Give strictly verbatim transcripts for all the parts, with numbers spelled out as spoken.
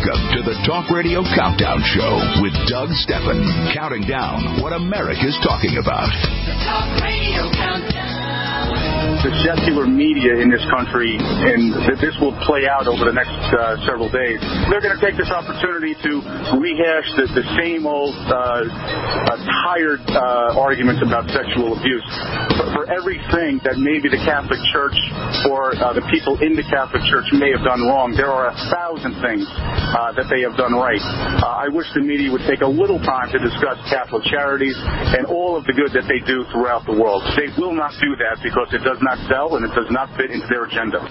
Welcome to the Talk Radio Countdown Show with Doug Stephan, counting down what America's talking about. The Talk Radio Countdown. The secular media in this country, and that this will play out over the next uh, several days, they're going to take this opportunity to rehash the, the same old uh, uh, tired uh, arguments about sexual abuse. For, for everything that maybe the Catholic Church or uh, the people in the Catholic Church may have done wrong, there are a thousand things uh, that they have done right. Uh, I wish the media would take a little time to discuss Catholic charities and all of the good that they do throughout the world. They will not do that because it does not sell and it does not fit into their agenda.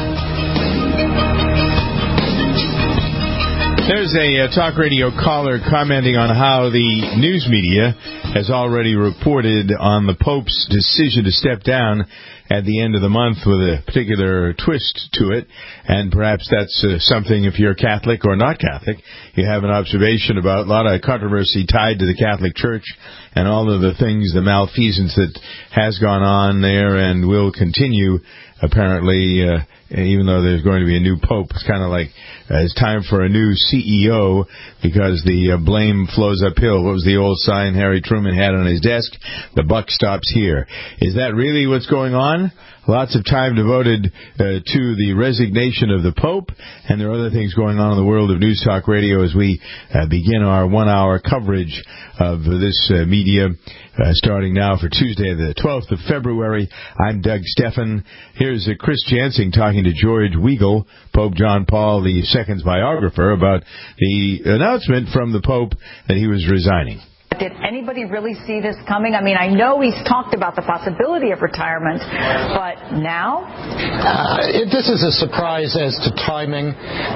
There's a uh, talk radio caller commenting on how the news media has already reported on the Pope's decision to step down at the end of the month with a particular twist to it, and perhaps that's uh, something, if you're Catholic or not Catholic, you have an observation about. A lot of controversy tied to the Catholic Church and all of the things, the malfeasance that has gone on there and will continue, apparently, uh, even though there's going to be a new Pope. It's kind of like uh, it's time for a new C E O because the uh, blame flows uphill. What was the old sign Harry Truman had on his desk? The buck stops here. Is that really what's going on? Lots of time devoted uh, to the resignation of the Pope, and there are other things going on in the world of News Talk Radio as we uh, begin our one-hour coverage of this uh, media, uh, starting now for Tuesday, the twelfth of February. I'm Doug Stephan. Here's uh, Chris Jansing talking to George Weigel, Pope John Paul the Second's biographer, about the announcement from the Pope that he was resigning. Did anybody really see this coming? I mean, I know he's talked about the possibility of retirement, but now? Uh, it, this is a surprise as to timing,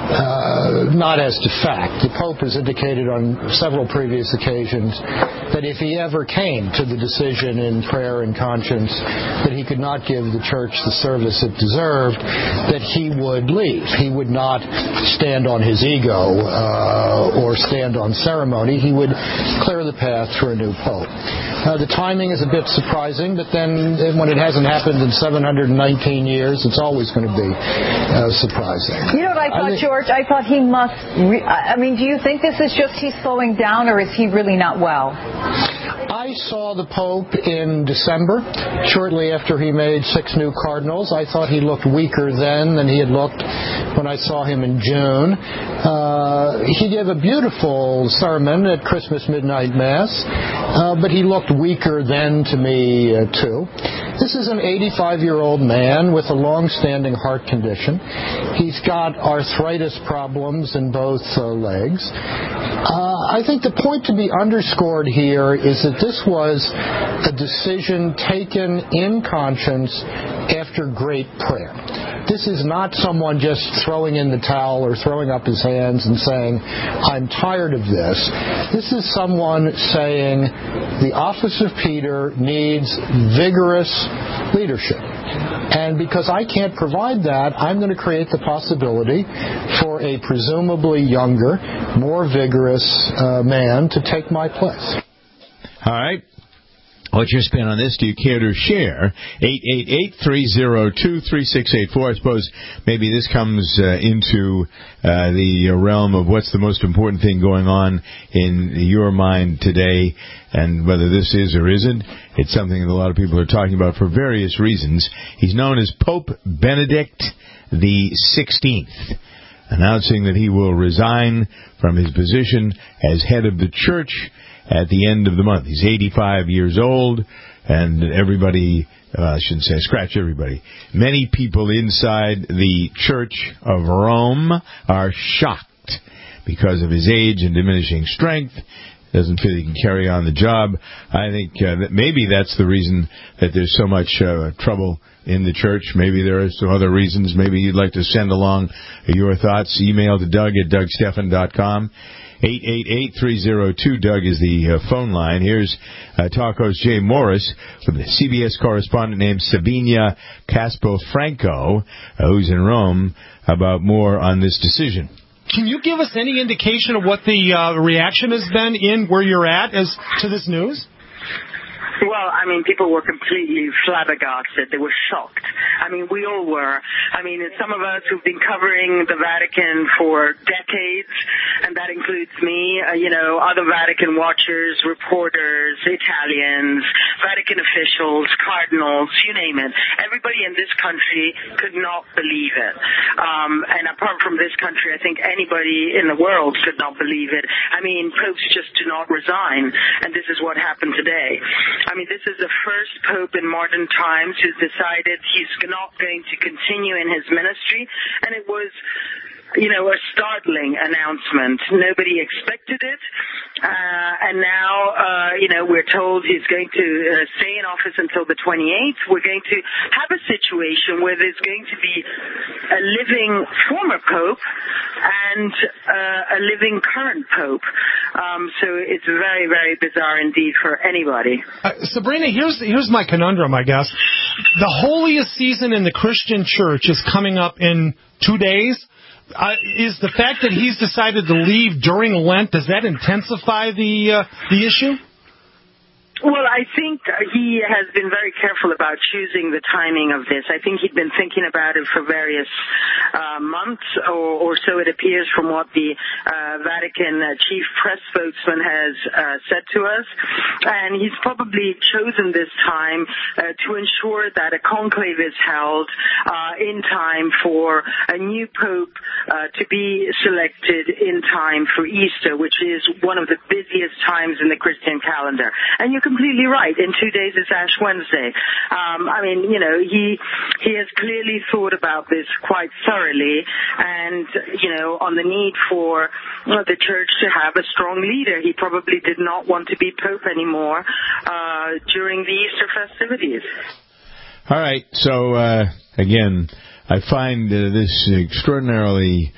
uh, not as to fact. The Pope has indicated on several previous occasions that if he ever came to the decision in prayer and conscience that he could not give the Church the service it deserved, that he would leave. He would not stand on his ego uh, or stand on ceremony. He would clear the path for a new Pope. Uh, the timing is a bit surprising, but then when it hasn't happened in seven hundred nineteen years, it's always going to be uh, surprising. You know what I thought, I think, George? I thought he must... Re- I mean, do you think this is just he's slowing down, or is he really not well? I saw the Pope in December, shortly after he made six new cardinals. I thought he looked weaker then than he had looked when I saw him in June. Uh, he gave a beautiful sermon at Christmas Midnight Mass, uh, but he looked weaker then to me, uh, too. This is an eighty-five-year-old man with a long-standing heart condition. He's got arthritis problems in both uh, legs. Uh, I think the point to be underscored here is that this was a decision taken in conscience after great prayer. This is not someone just throwing in the towel or throwing up his hands and saying, I'm tired of this. This is someone saying the office of Peter needs vigorous leadership. And because I can't provide that, I'm going to create the possibility for a presumably younger, more vigorous uh, man to take my place. All right. What's your spin on this? Do you care to share? eight eight eight, three oh two, three six eight four. I suppose maybe this comes uh, into uh, the realm of what's the most important thing going on in your mind today, and whether this is or isn't. It's something that a lot of people are talking about for various reasons. He's known as Pope Benedict the sixteenth, announcing that he will resign from his position as head of the Church at the end of the month. He's eighty-five years old, and everybody, uh, I shouldn't say scratch everybody, many people inside the Church of Rome are shocked because of his age and diminishing strength. Doesn't feel he can carry on the job. I think uh, that maybe that's the reason that there's so much uh, trouble in the church. Maybe there are some other reasons. Maybe you'd like to send along your thoughts. Email to Doug at doug stephan dot com. eight eight eight, three oh two, Doug is the uh, phone line. Here's uh, talk host Jay Morris with a C B S correspondent named Sabina Caspo-Franco, uh, who's in Rome, about more on this decision. Can you give us any indication of what the uh, reaction has been in where you're at as to this news? Well, I mean, people were completely flabbergasted. They were shocked. I mean, we all were. I mean, some of us who've been covering the Vatican for decades, and that includes me, uh, you know, other Vatican watchers, reporters, Italians, Vatican officials, cardinals, you name it. Everybody in this country could not believe it. Um, and apart from this country, I think anybody in the world could not believe it. I mean, popes just do not resign, and this is what happened today. I mean, this is the first pope in modern times who's decided he's not going to continue in his ministry, and it was, you know, a startling announcement. Nobody expected it, uh, and now, uh, you know, we're told he's going to uh, stay in office until the twenty-eighth. We're going to have a situation where there's going to be a living former pope and uh, a living current pope. Um, so it's very, very bizarre indeed for anybody. Uh, Sabrina, here's here's my conundrum, I guess. The holiest season in the Christian church is coming up in two days. Uh, is the fact that he's decided to leave during Lent, does that intensify the uh, the issue? Well, I think he has been very careful about choosing the timing of this. I think he'd been thinking about it for various uh, months, or, or so it appears from what the uh, Vatican uh, chief press spokesman has uh, said to us. And he's probably chosen this time uh, to ensure that a conclave is held uh, in time for a new pope uh, to be selected in time for Easter, which is one of the busiest times in the Christian calendar. And you can completely right. In two days, it's Ash Wednesday. Um, I mean, you know, he he has clearly thought about this quite thoroughly, and you know, on the need for uh, the church to have a strong leader. He probably did not want to be pope anymore uh, during the Easter festivities. All right. So uh, again, I find uh, this extraordinarily.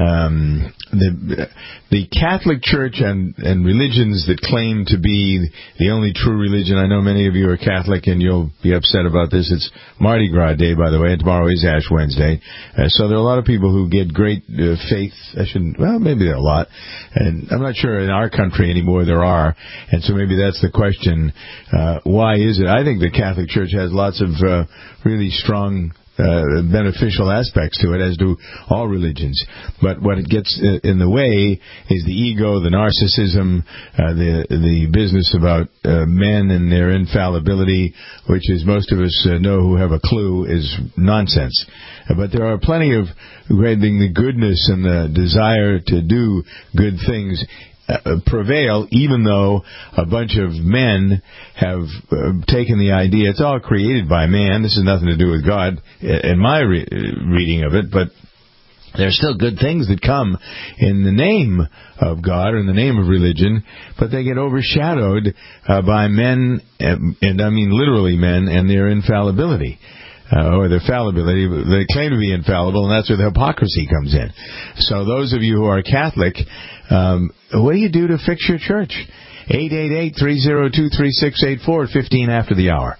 Um, the the Catholic Church and, and religions that claim to be the only true religion. I know many of you are Catholic, and you'll be upset about this. It's Mardi Gras Day, by the way, and tomorrow is Ash Wednesday. Uh, so there are a lot of people who get great uh, faith. I shouldn't. Well, maybe there are a lot, and I'm not sure in our country anymore there are. And so maybe that's the question. Uh, why is it? I think the Catholic Church has lots of uh, really strong. Uh, beneficial aspects to it, as do all religions. But what it gets in the way is the ego, the narcissism, uh, the the business about uh, men and their infallibility, which, as most of us uh, know who have a clue, is nonsense. Uh, but there are plenty of having the goodness and the desire to do good things Uh, prevail, even though a bunch of men have uh, taken the idea, it's all created by man, this has nothing to do with God, in my re- reading of it, but there's still good things that come in the name of God or in the name of religion, but they get overshadowed uh, by men, and, and I mean literally men, and their infallibility. Uh, or their fallibility. They claim to be infallible, and that's where the hypocrisy comes in. So those of you who are Catholic, um, what do you do to fix your church? eight eight eight, three oh two, three six eight four at fifteen after the hour.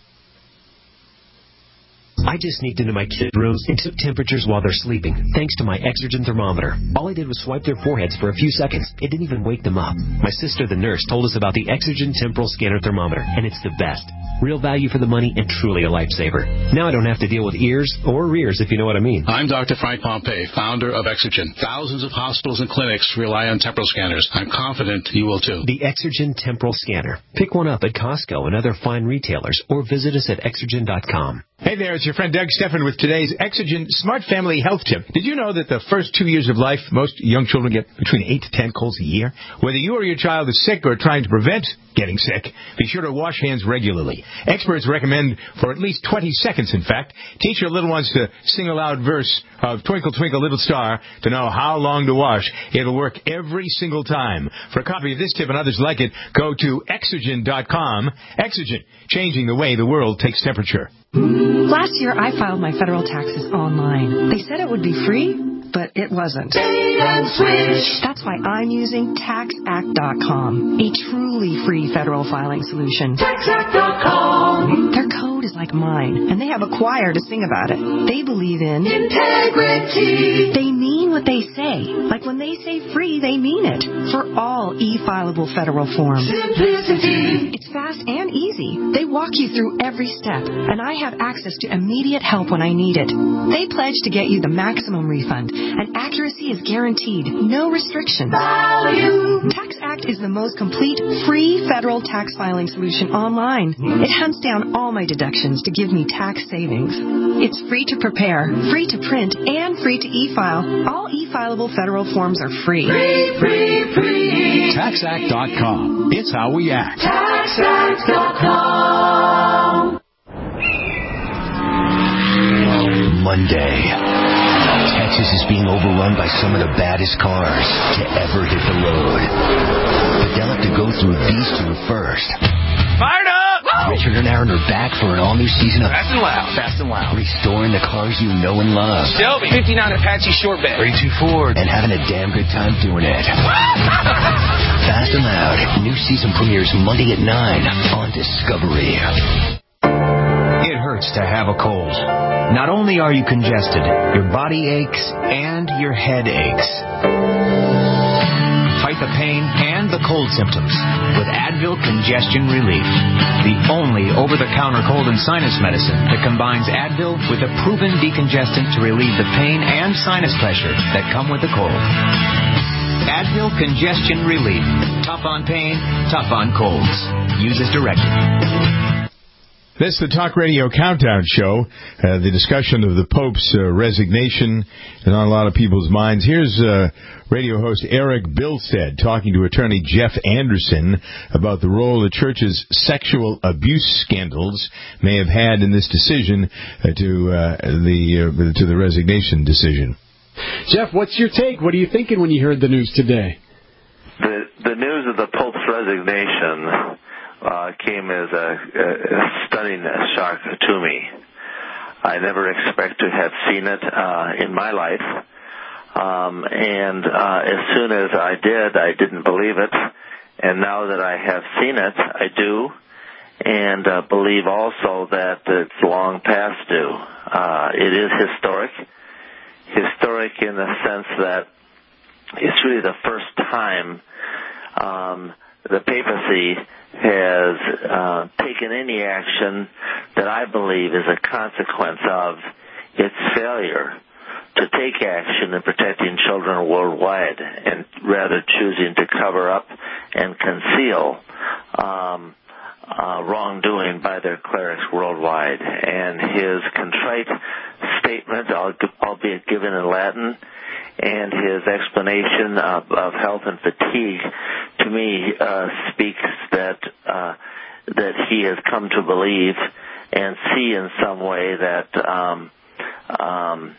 I just sneaked into my kids' rooms and took temperatures while they're sleeping, thanks to my Exergen thermometer. All I did was swipe their foreheads for a few seconds. It didn't even wake them up. My sister, the nurse, told us about the Exergen temporal scanner thermometer, and it's the best. Real value for the money and truly a lifesaver. Now I don't have to deal with ears or rears, if you know what I mean. I'm Doctor Frank Pompey, founder of Exergen. Thousands of hospitals and clinics rely on temporal scanners. I'm confident you will too. The Exergen temporal scanner. Pick one up at Costco and other fine retailers, or visit us at exergen dot com. Hey there, it's your friend Doug Steffen with today's Exergen Smart Family Health Tip. Did you know that the first two years of life, most young children get between eight to ten colds a year? Whether you or your child is sick or trying to prevent getting sick, be sure to wash hands regularly. Experts recommend for at least twenty seconds, in fact. Teach your little ones to sing a loud verse of Twinkle, Twinkle, Little Star to know how long to wash. It'll work every single time. For a copy of this tip and others like it, go to exergen dot com. Exergen, changing the way the world takes temperature. Last year, I filed my federal taxes online. They said it would be free, but it wasn't. That's why I'm using tax act dot com, a truly free federal filing solution. tax act dot com. Their code code is like mine, and they have a choir to sing about it. They believe in integrity. They mean what they say. Like when they say free, they mean it. For all e-fileable federal forms. Simplicity. It's fast and easy. They walk you through every step, and I have access to immediate help when I need it. They pledge to get you the maximum refund, and accuracy is guaranteed. No restrictions. Value. TaxAct is the most complete free federal tax filing solution online. It hunts down all my deductions to give me tax savings. It's free to prepare, free to print, and free to e-file. All e-fileable federal forms are free. Free, free, free. tax act dot com. It's how we act. tax act dot com. Monday. Texas is being overrun by some of the baddest cars to ever hit the road. But they'll have to go through these two first. Fired up! Whoa! Richard and Aaron are back for an all-new season of Fast and Loud. Fast and Loud. Restoring the cars you know and love. Shelby. fifty-nine Apache Short Bed. thirty-two Ford. And having a damn good time doing it. Fast and Loud. New season premieres Monday at nine on Discovery. It hurts to have a cold. Not only are you congested, your body aches and your head aches. Fight the pain and the cold symptoms with Advil Congestion Relief, the only over-the-counter cold and sinus medicine that combines Advil with a proven decongestant to relieve the pain and sinus pressure that come with the cold. Advil Congestion Relief. Tough on pain, tough on colds. Use as directed. This is the Talk Radio Countdown Show, uh, the discussion of the Pope's uh, resignation is on a lot of people's minds. Here's uh, radio host Eric Bilstead talking to attorney Jeff Anderson about the role the church's sexual abuse scandals may have had in this decision uh, to uh, the uh, to the resignation decision. Jeff, what's your take? What are you thinking when you heard the news today? The the news of the Pope's resignation Uh, came as a, a stunning shock to me. I never expect to have seen it uh, in my life, um, and uh, as soon as I did, I didn't believe it, and now that I have seen it, I do, and uh, believe also that it's long past due. Uh, it is historic, historic in the sense that it's really the first time um, the papacy has uh, taken any action that I believe is a consequence of its failure to take action in protecting children worldwide, and rather choosing to cover up and conceal um, uh, wrongdoing by their clerics worldwide. And his contrite statement, albeit given in Latin, and his explanation of, of health and fatigue, to me, uh, speaks that uh, that he has come to believe and see in some way that um, um,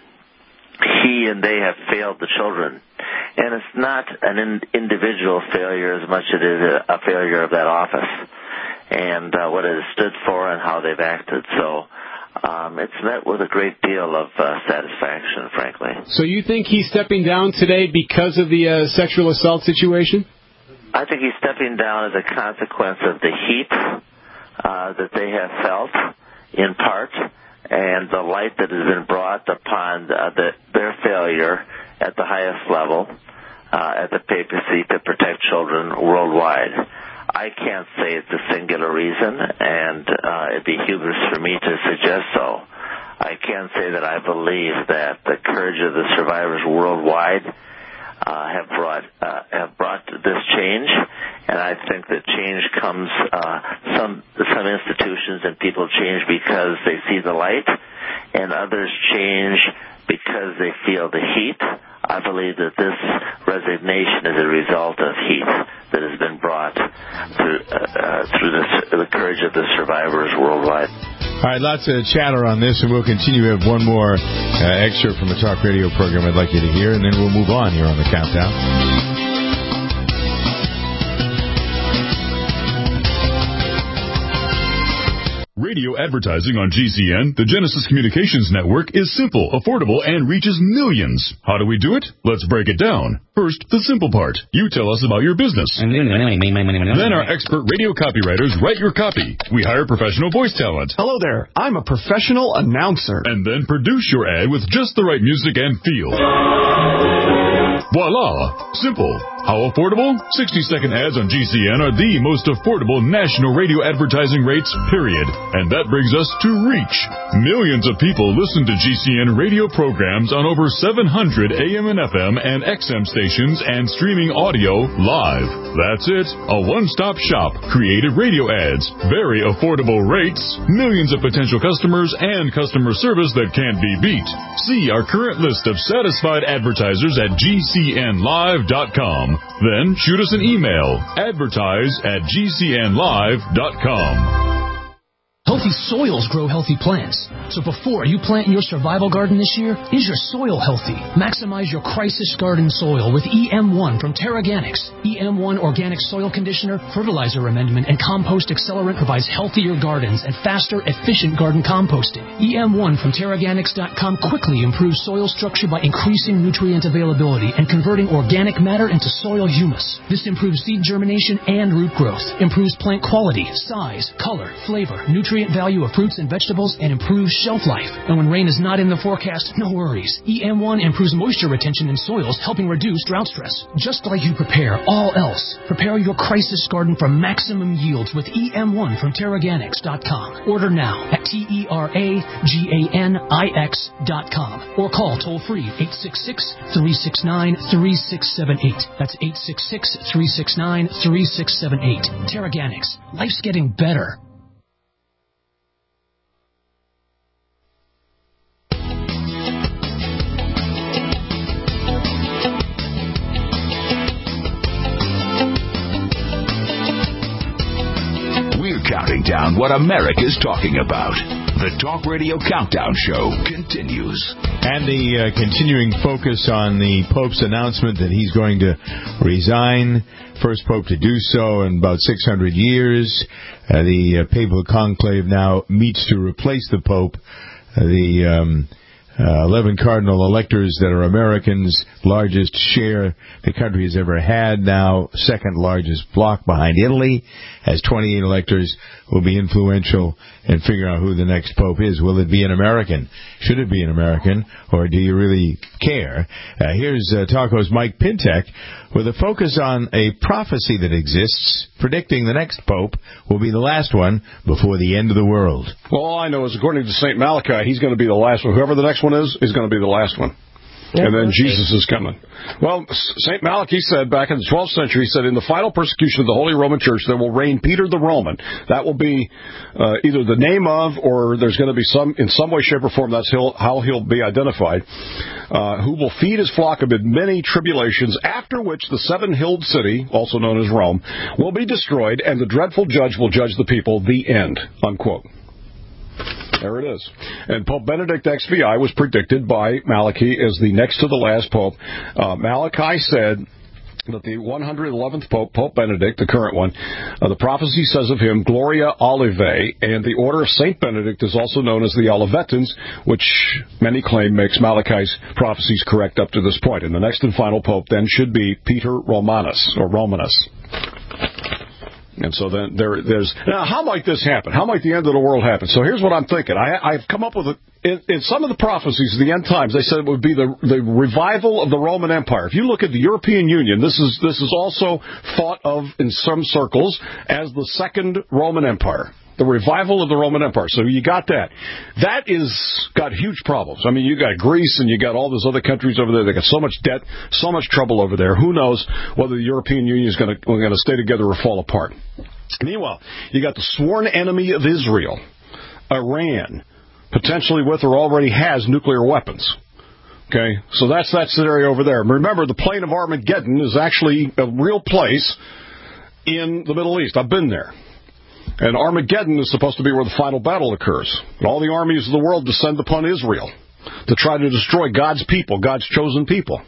he and they have failed the children. And it's not an in- individual failure as much as it is a, a failure of that office and uh, what it has stood for and how they've acted. So Um, it's met with a great deal of uh, satisfaction, frankly. So you think he's stepping down today because of the uh, sexual assault situation? I think he's stepping down as a consequence of the heat uh, that they have felt, in part, and the light that has been brought upon uh, the, their failure at the highest level, uh, at the papacy, to protect children worldwide. I can't say it's a singular reason, and uh, it'd be hubris for me to suggest so. I can say that I believe that the courage of the survivors worldwide uh, have brought uh, have brought this change, and I think that change comes. Uh, some some institutions and people change because they see the light, and others change because they feel the heat. I believe that this resignation is a result of heat that has been brought through, uh, through this, the courage of the survivors worldwide. All right, lots of chatter on this, and we'll continue. We have one more uh, excerpt from a talk radio program I'd like you to hear, and then we'll move on here on the countdown. Radio advertising on G C N, the Genesis Communications Network, is simple, affordable, and reaches millions. How do we do it? Let's break it down. First, the simple part. You tell us about your business. Then our expert radio copywriters write your copy. We hire professional voice talent. Hello there. I'm a professional announcer. And then produce your ad with just the right music and feel. Voila! Simple. How affordable? sixty-second ads on G C N are the most affordable national radio advertising rates, period. And that brings us to reach. Millions of people listen to G C N radio programs on over seven hundred A M and F M and X M stations and streaming audio live. That's it. A one-stop shop. Creative radio ads. Very affordable rates. Millions of potential customers and customer service that can't be beat. See our current list of satisfied advertisers at G C N live dot com. Then shoot us an email. Advertise at G C N live dot com. Healthy soils grow healthy plants. So before you plant in your survival garden this year, is your soil healthy? Maximize your crisis garden soil with E M one from Terraganics. E M one Organic Soil Conditioner, Fertilizer Amendment, and Compost Accelerant provides healthier gardens and faster, efficient garden composting. E M one from Terraganics dot com quickly improves soil structure by increasing nutrient availability and converting organic matter into soil humus. This improves seed germination and root growth, improves plant quality, size, color, flavor, nutrient value of fruits and vegetables, and improves shelf life. And when rain is not in the forecast, no worries. E M one improves moisture retention in soils, helping reduce drought stress. Just like you prepare all else, prepare your crisis garden for maximum yields with E M one from Terraganics dot com. Order now at T E R A G A N I X dot com or call toll-free eight six six, three six nine, three six seven eight. That's eight six six, three six nine, three six seven eight. Terraganics. Life's getting better. Counting down what America's talking about. The Talk Radio Countdown Show continues. And the uh, continuing focus on the Pope's announcement that he's going to resign. First Pope to do so in about six hundred years. Uh, the uh, Papal Conclave now meets to replace the Pope. Uh, the um, uh, eleven cardinal electors that are Americans, largest share the country has ever had now, second largest bloc behind Italy, has twenty-eight electors, will be influential in figuring out who the next pope is. Will it be an American? Should it be an American, or do you really care? Uh, here's uh, Talko's Mike Pintek with a focus on a prophecy that exists, predicting the next pope will be the last one before the end of the world. Well, all I know is, according to Saint Malachi, he's going to be the last one. Whoever the next one is, is going to be the last one. Yeah, and then Jesus is coming. Well, Saint Malachi said back in the twelfth century, he said, in the final persecution of the Holy Roman Church, there will reign Peter the Roman. That will be uh, either the name of, or there's going to be some, in some way, shape, or form, that's he'll, how he'll be identified, uh, who will feed his flock amid many tribulations, after which the seven-hilled city, also known as Rome, will be destroyed, and the dreadful judge will judge the people. The end, unquote. There it is. And Pope Benedict the sixth was predicted by Malachi as the next to the last pope. Uh, Malachi said that the one hundred eleventh pope, Pope Benedict, the current one, uh, the prophecy says of him, Gloria Olivae, and the order of Saint Benedict is also known as the Olivetans, which many claim makes Malachi's prophecies correct up to this point. And the next and final pope then should be Peter Romanus, or Romanus. And so then there, there's... Now, how might this happen? How might the end of the world happen? So here's what I'm thinking. I, I've come up with... A, in, in some of the prophecies of the end times, they said it would be the, the revival of the Roman Empire. If you look at the European Union, this is this is also thought of in some circles as the Second Roman Empire. The revival of the Roman Empire. So you got that. That is got huge problems. I mean, you got Greece and you got all those other countries over there. They got so much debt, so much trouble over there. Who knows whether the European Union is going to going to stay together or fall apart. Meanwhile, you got the sworn enemy of Israel, Iran, potentially with or already has nuclear weapons. Okay, so that's that scenario over there. Remember, the plain of Armageddon is actually a real place in the Middle East. I've been there. And Armageddon is supposed to be where the final battle occurs. And all the armies of the world descend upon Israel to try to destroy God's people, God's chosen people.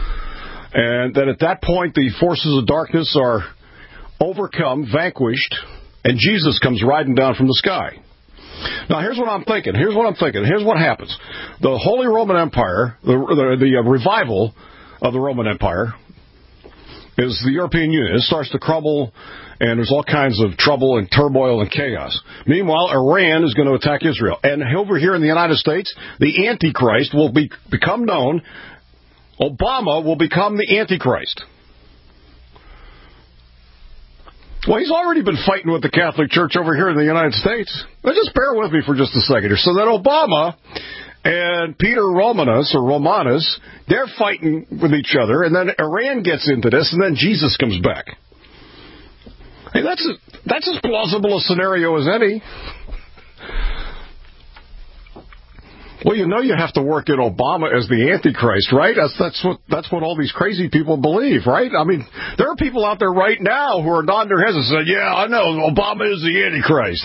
And that at that point, the forces of darkness are overcome, vanquished, and Jesus comes riding down from the sky. Now, here's what I'm thinking. Here's what I'm thinking. Here's what happens. The Holy Roman Empire, the, the, the uh, revival of the Roman Empire, is the European Union. It starts to crumble, and there's all kinds of trouble and turmoil and chaos. Meanwhile, Iran is going to attack Israel. And over here in the United States, the Antichrist will be, become known. Obama will become the Antichrist. Well, he's already been fighting with the Catholic Church over here in the United States. Now, just bear with me for just a second here. So that Obama and Peter Romanus, or Romanus, they're fighting with each other, and then Iran gets into this, and then Jesus comes back. Hey, that's a, that's as plausible a scenario as any. Well, you know you have to work in Obama as the Antichrist, right? That's that's what that's what all these crazy people believe, right? I mean, there are people out there right now who are nodding their heads and saying, "Yeah, I know Obama is the Antichrist."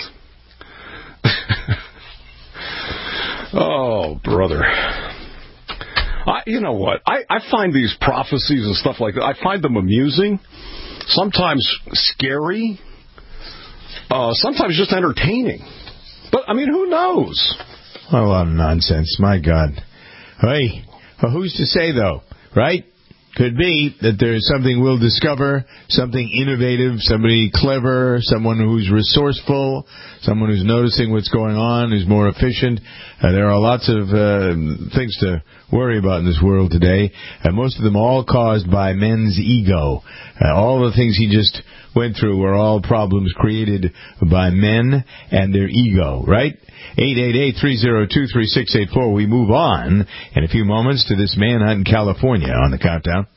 Oh, brother. I, you know what? I, I find these prophecies and stuff like that, I find them amusing, sometimes scary, uh, sometimes just entertaining. But, I mean, who knows? What a lot of nonsense. My God. Hey, well, who's to say, though, right? Could be that there's something we'll discover, something innovative, somebody clever, someone who's resourceful, someone who's noticing what's going on, who's more efficient. Uh, there are lots of uh, things to worry about in this world today, and most of them all caused by men's ego. Uh, all the things he just went through were all problems created by men and their ego, right? eight eight eight, three oh two, three six eight four. We move on in a few moments to this manhunt in California on the countdown.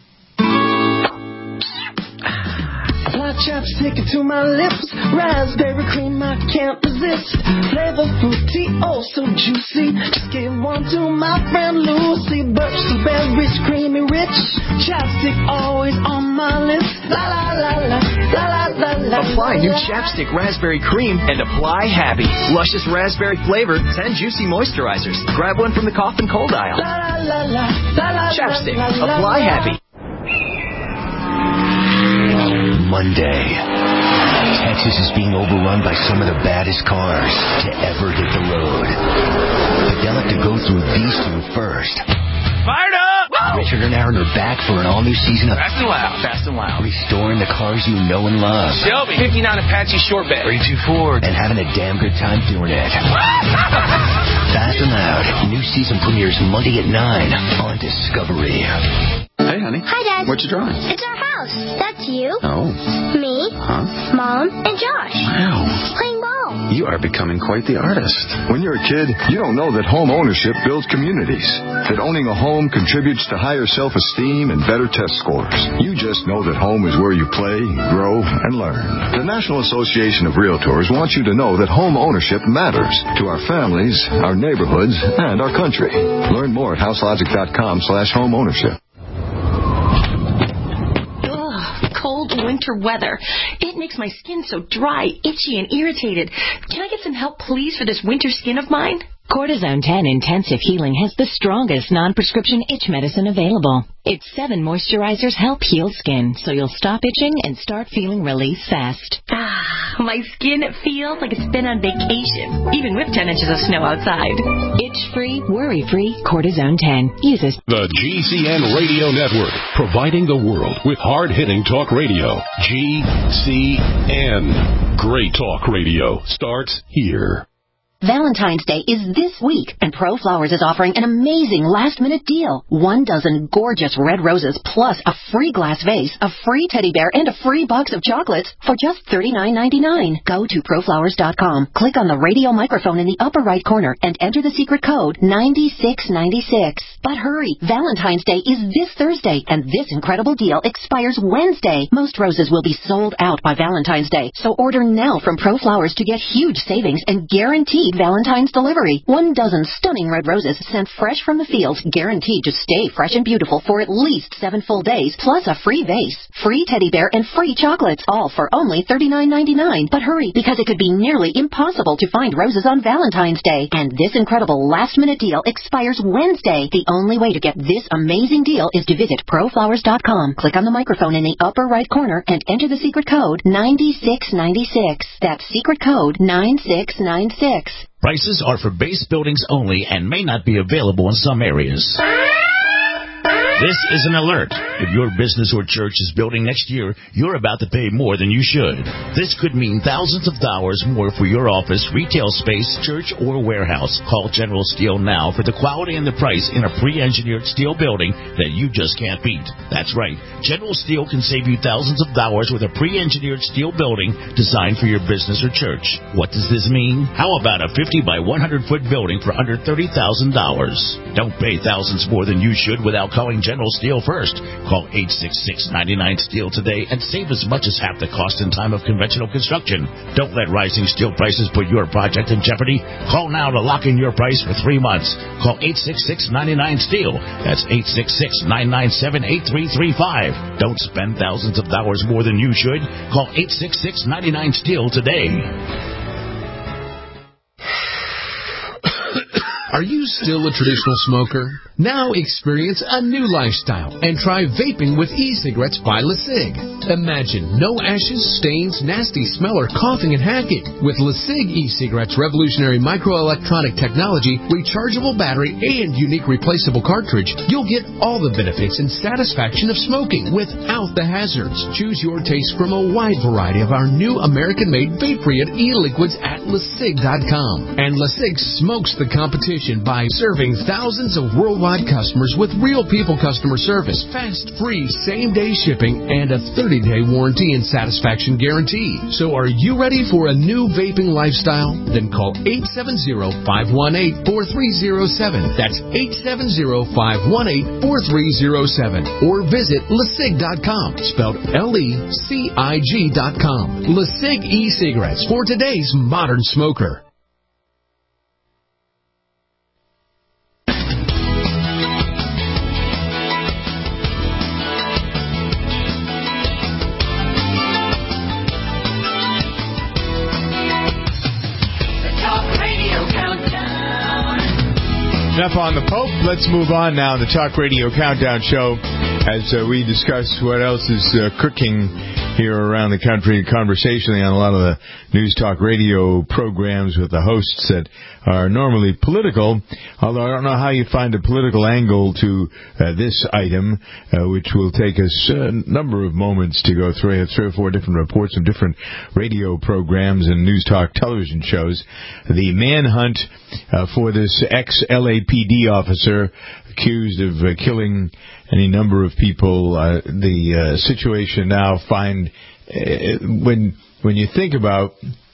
Apply chapstick to my lips, raspberry cream I can't resist, flavor fruity, oh so juicy, just give one to my friend Lucy, birch berries creamy rich, chapstick always on my lips, la la la la, la la la la. Apply new chapstick raspberry cream and apply happy. Luscious raspberry flavor, ten juicy moisturizers. Grab one from the cough and cold aisle. La la la la la. Chapstick, apply happy. Monday. Texas is being overrun by some of the baddest cars to ever hit the road. But they'll have to go through these two first. Fired up! Whoa! Richard and Aaron are back for an all-new season of Fast and Loud. Fast and Loud. Restoring the cars you know and love. Shelby. fifty-nine Apache short bed. thirty-two Ford. And having a damn good time doing it. Fast and Loud. New season premieres Monday at nine on Discovery. Hey, honey. Hi, Dad. What you drawing? It's our house. That's you. Oh. Me. Huh? Mom. And Josh. Wow. Playing ball. You are becoming quite the artist. When you're a kid, you don't know that home ownership builds communities. That owning a home contributes to higher self-esteem and better test scores. You just know that home is where you play, grow, and learn. The National Association of Realtors wants you to know that home ownership matters to our families, our neighborhoods, and our country. Learn more at houselogic.com slash home ownership. Cold winter weather. It makes my skin so dry, itchy, and irritated. Can I get some help, please, for this winter skin of mine? Cortisone ten Intensive Healing has the strongest non-prescription itch medicine available. Its seven moisturizers help heal skin, so you'll stop itching and start feeling relief fast. Ah, my skin feels like it's been on vacation, even with ten inches of snow outside. Itch-free, worry-free Cortisone ten. Uses the G C N Radio Network, providing the world with hard-hitting talk radio. G C N. Great talk radio starts here. Valentine's Day is this week, and ProFlowers is offering an amazing last-minute deal. One dozen gorgeous red roses plus a free glass vase, a free teddy bear, and a free box of chocolates for just thirty-nine ninety-nine. Go to proflowers dot com, click on the radio microphone in the upper right corner, and enter the secret code nine six nine six. But hurry, Valentine's Day is this Thursday, and this incredible deal expires Wednesday. Most roses will be sold out by Valentine's Day, so order now from ProFlowers to get huge savings and guaranteed Valentine's delivery. One dozen stunning red roses sent fresh from the fields, guaranteed to stay fresh and beautiful for at least seven full days, plus a free vase, free teddy bear, and free chocolates, all for only thirty-nine ninety-nine. But hurry, because it could be nearly impossible to find roses on Valentine's Day. And this incredible last-minute deal expires Wednesday. The only way to get this amazing deal is to visit pro flowers dot com. Click on the microphone in the upper right corner and enter the secret code nine six nine six. That's secret code nine six nine six. Prices are for base buildings only and may not be available in some areas. This is an alert. If your business or church is building next year, you're about to pay more than you should. This could mean thousands of dollars more for your office, retail space, church, or warehouse. Call General Steel now for the quality and the price in a pre-engineered steel building that you just can't beat. That's right. General Steel can save you thousands of dollars with a pre-engineered steel building designed for your business or church. What does this mean? How about a fifty by one hundred foot building for under thirty thousand dollars? Don't pay thousands more than you should without calling General Steel first. Call eight six six, nine nine, STEEL today and save as much as half the cost in time of conventional construction. Don't let rising steel prices put your project in jeopardy. Call now to lock in your price for three months. Call eight six six, nine nine, STEEL. That's eight six six, nine nine seven, eight three three five. Don't spend thousands of dollars more than you should. Call eight six six, nine nine, STEEL today. Are you still a traditional smoker? Now experience a new lifestyle and try vaping with e-cigarettes by LeSig. Imagine no ashes, stains, nasty smell, or coughing and hacking. With LeSig e-cigarettes' revolutionary microelectronic technology, rechargeable battery, and unique replaceable cartridge, you'll get all the benefits and satisfaction of smoking without the hazards. Choose your taste from a wide variety of our new American-made vape-free e-liquids at LeSig dot com. And LeSig smokes the competition by serving thousands of worldwide customers with real people customer service, fast, free, same-day shipping, and a thirty-day warranty and satisfaction guarantee. So are you ready for a new vaping lifestyle? Then call eight seven zero, five one eight, four three zero seven. That's eight seven zero, five one eight, four three zero seven. Or visit LeSig dot com, spelled L E C I G dot com. LeSig e-cigarettes for today's modern smoker. Enough on the Pope. Let's move on now. The Talk Radio Countdown Show, as uh, we discuss what else is uh, cooking here around the country, conversationally on a lot of the News Talk Radio programs with the hosts that are normally political, although I don't know how you find a political angle to uh, this item, uh, which will take us a number of moments to go through. I have three or four different reports from different radio programs and News Talk television shows. The manhunt uh, for this ex-L A P D officer accused of uh, killing any number of people. Uh, the uh, situation now find uh, when when you think about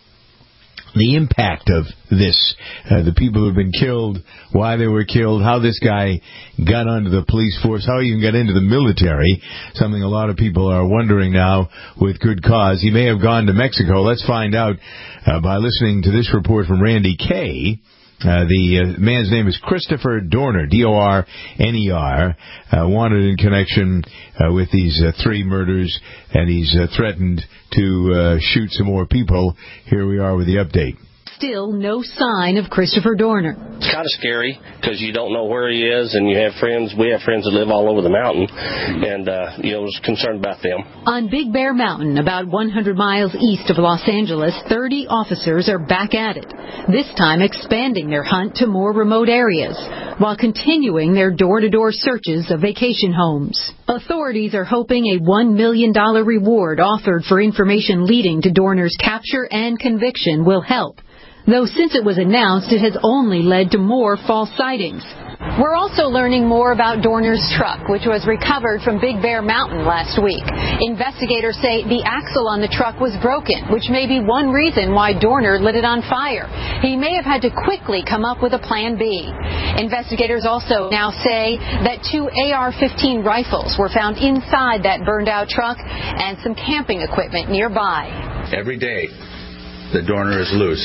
the impact of this, uh, the people who have been killed, why they were killed, how this guy got onto the police force, how he even got into the military, something a lot of people are wondering now with good cause. He may have gone to Mexico. Let's find out uh, by listening to this report from Randy Kay. Uh, the uh, man's name is Christopher Dorner, D O R N E R, uh, wanted in connection uh, with these uh, three murders, and he's uh, threatened to uh, shoot some more people. Here we are with the update. Still no sign of Christopher Dorner. It's kind of scary because you don't know where he is, and you have friends. We have friends that live all over the mountain, and uh, you know, was concerned about them. On Big Bear Mountain, about one hundred miles east of Los Angeles, thirty officers are back at it, this time expanding their hunt to more remote areas, while continuing their door-to-door searches of vacation homes. Authorities are hoping a one million dollars reward offered for information leading to Dorner's capture and conviction will help, though since it was announced, it has only led to more false sightings. We're also learning more about Dorner's truck, which was recovered from Big Bear Mountain last week. Investigators say the axle on the truck was broken, which may be one reason why Dorner lit it on fire. He may have had to quickly come up with a plan B. Investigators also now say that two A R fifteen rifles were found inside that burned-out truck and some camping equipment nearby. Every day that Dorner is loose,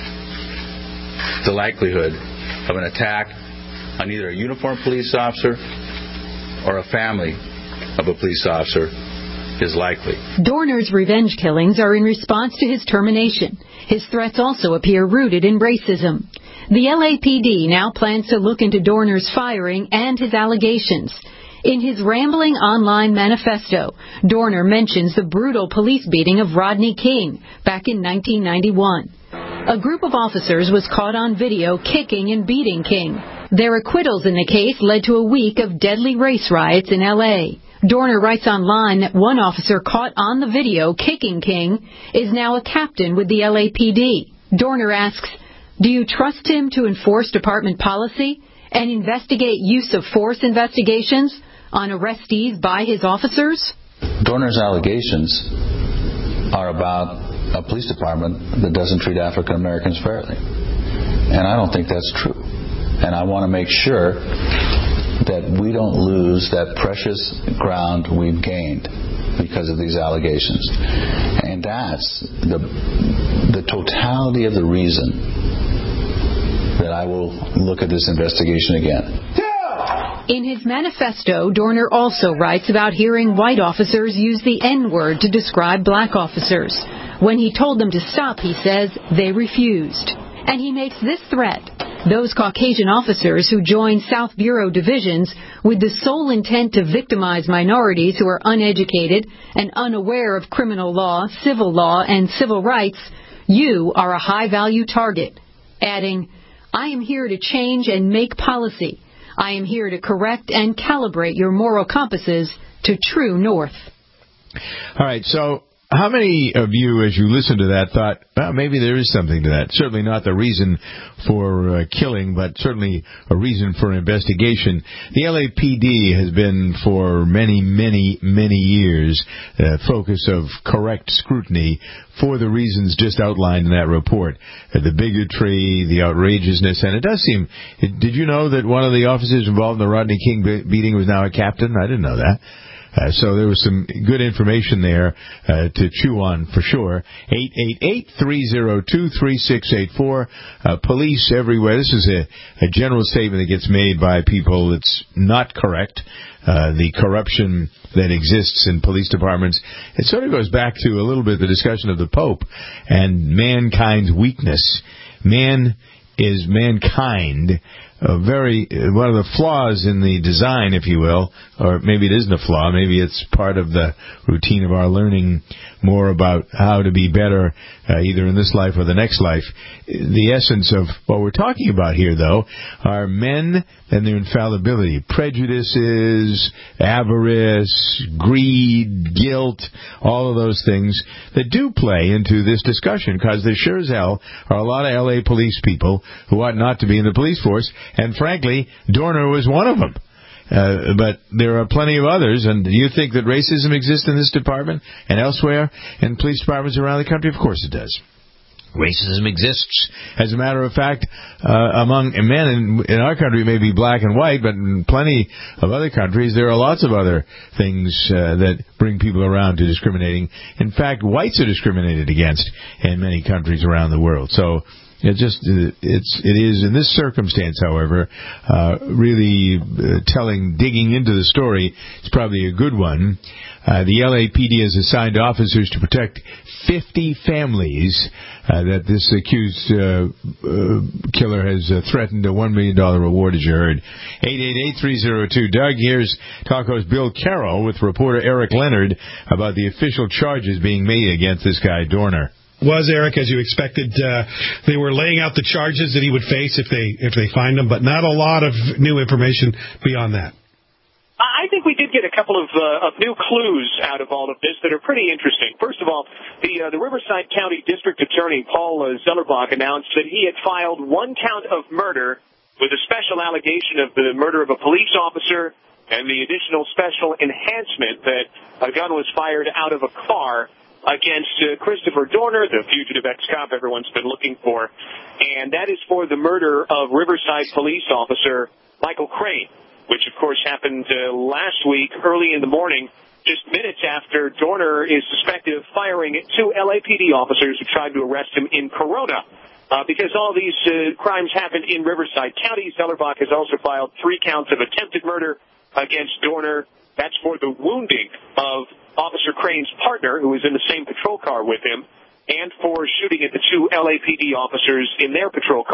the likelihood of an attack on either a uniformed police officer or a family of a police officer is likely. Dorner's revenge killings are in response to his termination. His threats also appear rooted in racism. The L A P D now plans to look into Dorner's firing and his allegations. In his rambling online manifesto, Dorner mentions the brutal police beating of Rodney King back in nineteen ninety-one. A group of officers was caught on video kicking and beating King. Their acquittals in the case led to a week of deadly race riots in L A. Dorner writes online that one officer caught on the video kicking King is now a captain with the L A P D. Dorner asks, do you trust him to enforce department policy and investigate use of force investigations on arrestees by his officers? Dorner's allegations are about a police department that doesn't treat African Americans fairly. And I don't think that's true. And I want to make sure that we don't lose that precious ground we've gained because of these allegations. And that's the, the totality of the reason that I will look at this investigation again. In his manifesto, Dorner also writes about hearing white officers use the N-word to describe black officers. When he told them to stop, he says, they refused. And he makes this threat. Those Caucasian officers who join South Bureau divisions with the sole intent to victimize minorities who are uneducated and unaware of criminal law, civil law, and civil rights, you are a high-value target. Adding, I am here to change and make policy. I am here to correct and calibrate your moral compasses to true north. All right, so how many of you, as you listened to that, thought, well, maybe there is something to that? Certainly not the reason for uh, killing, but certainly a reason for investigation. The L A P D has been for many, many, many years a focus of correct scrutiny for the reasons just outlined in that report. Uh, the bigotry, the outrageousness, and it does seem, it, did you know that one of the officers involved in the Rodney King be- beating was now a captain? I didn't know that. Uh, so there was some good information there uh, to chew on for sure. eight eight eight, three oh two, three six eight four. Uh, police everywhere. This is a, a general statement that gets made by people that's not correct. Uh, the corruption that exists in police departments. It sort of goes back to a little bit the discussion of the Pope and mankind's weakness. Man is mankind. A very one of the flaws in the design, if you will, or maybe it isn't a flaw, maybe it's part of the routine of our learning more about how to be better uh, either in this life or the next life. The essence of what we're talking about here, though, are men and their infallibility, prejudices, avarice, greed, guilt, all of those things that do play into this discussion, because there sure as hell are a lot of L A police people who ought not to be in the police force. And frankly, Dorner was one of them. Uh, but there are plenty of others. And do you think that racism exists in this department and elsewhere in police departments around the country? Of course it does. Racism exists. As a matter of fact, uh, among men in, in our country, may be black and white, but in plenty of other countries, there are lots of other things uh, that bring people around to discriminating. In fact, whites are discriminated against in many countries around the world. So It just it's it is in this circumstance, however, uh, really uh, telling, digging into the story is probably a good one. Uh, the L A P D has assigned officers to protect fifty families uh, that this accused uh, uh, killer has uh, threatened a one million dollars reward, as you heard. eight eight eight, three oh two, Doug. Here's talk host Bill Carroll with reporter Eric Leonard about the official charges being made against this guy, Dorner. Was, Eric, as you expected, uh, they were laying out the charges that he would face if they if they find him, but not a lot of new information beyond that. I think we did get a couple of, uh, of new clues out of all of this that are pretty interesting. First of all, the uh, the Riverside County District Attorney, Paul uh, Zellerbach, announced that he had filed one count of murder with a special allegation of the murder of a police officer and the additional special enhancement that a gun was fired out of a car against uh, Christopher Dorner, the fugitive ex-cop everyone's been looking for. And that is for the murder of Riverside police officer Michael Crane, which, of course, happened uh, last week early in the morning, just minutes after Dorner is suspected of firing at two L A P D officers who tried to arrest him in Corona. Uh, because all these uh, crimes happened in Riverside County, Zellerbach has also filed three counts of attempted murder against Dorner. That's for the wounding of Officer Crane's partner, who was in the same patrol car with him, and for shooting at the two L A P D officers in their patrol car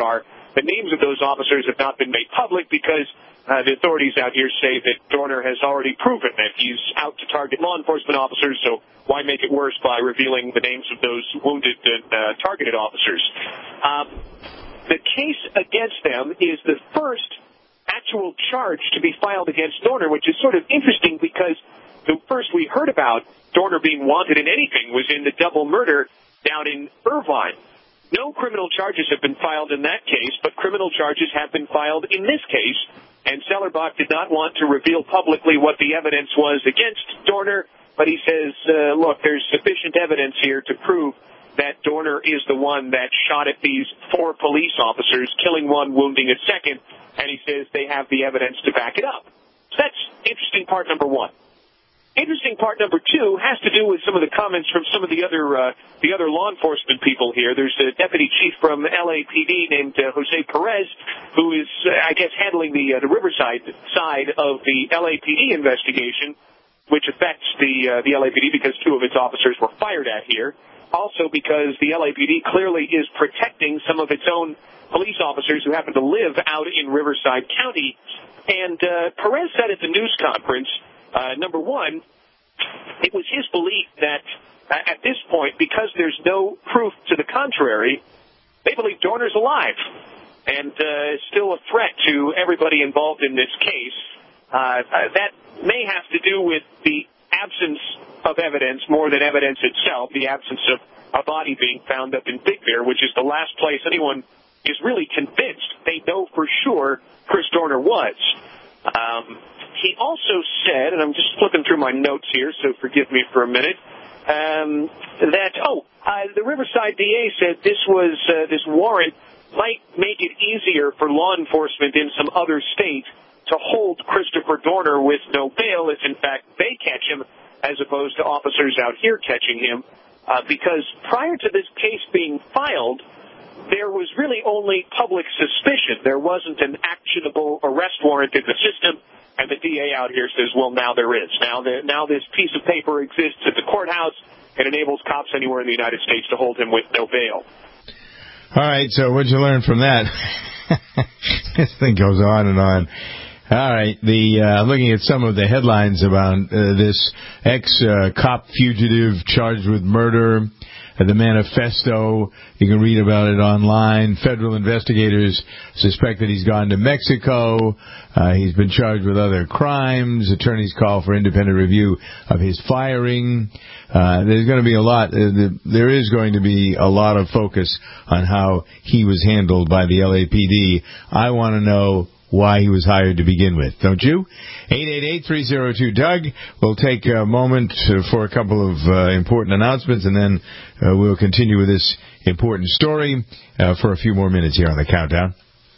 the names of those officers have not been made public because uh, the authorities out here say that Dorner has already proven that he's out to target law enforcement officers, so why make it worse by revealing the names of those wounded and uh, targeted officers? Um, the case against them is the first actual charge to be filed against Dorner, which is sort of interesting because the first we heard about Dorner being wanted in anything was in the double murder down in Irvine. No criminal charges have been filed in that case, but criminal charges have been filed in this case, and Sellerbach did not want to reveal publicly what the evidence was against Dorner, but he says, uh, look, there's sufficient evidence here to prove that Dorner is the one that shot at these four police officers, killing one, wounding a second, and he says they have the evidence to back it up. So that's interesting part number one. Interesting part number two has to do with some of the comments from some of the other uh, the other law enforcement people here. There's a deputy chief from L A P D named uh, Jose Perez, who is, uh, I guess, handling the uh, the Riverside side of the L A P D investigation, which affects the uh, the L A P D because two of its officers were fired at here. Also because the L A P D clearly is protecting some of its own police officers who happen to live out in Riverside County. And uh, Perez said at the news conference, Uh, number one, it was his belief that uh, at this point, because there's no proof to the contrary, they believe Dorner's alive and uh, still a threat to everybody involved in this case. Uh, that may have to do with the absence of evidence more than evidence itself, the absence of a body being found up in Big Bear, which is the last place anyone is really convinced they know for sure Chris Dorner was. Um, He also said, and I'm just flipping through my notes here, so forgive me for a minute, um, that, oh, uh, the Riverside D A said this was uh, this warrant might make it easier for law enforcement in some other state to hold Christopher Dorner with no bail if, in fact, they catch him, as opposed to officers out here catching him, uh, because prior to this case being filed, there was really only public suspicion. There wasn't an actionable arrest warrant in the system. And the D A out here says, well, now there is. Now, the, now this piece of paper exists at the courthouse and enables cops anywhere in the United States to hold him with no bail. All right, so what'd you learn from that? This thing goes on and on. All right, the uh, looking at some of the headlines about uh, this ex-cop uh, fugitive charged with murder. The manifesto, you can read about it online. Federal investigators suspect that he's gone to Mexico. Uh, he's been charged with other crimes. Attorneys call for independent review of his firing. Uh, there's going to be a lot, uh, the, there is going to be a lot of focus on how he was handled by the L A P D. I want to know why he was hired to begin with, don't you? eight eight eight, three oh two, Doug. We'll take a moment for a couple of uh, important announcements, and then uh, we'll continue with this important story uh, for a few more minutes here on the Countdown.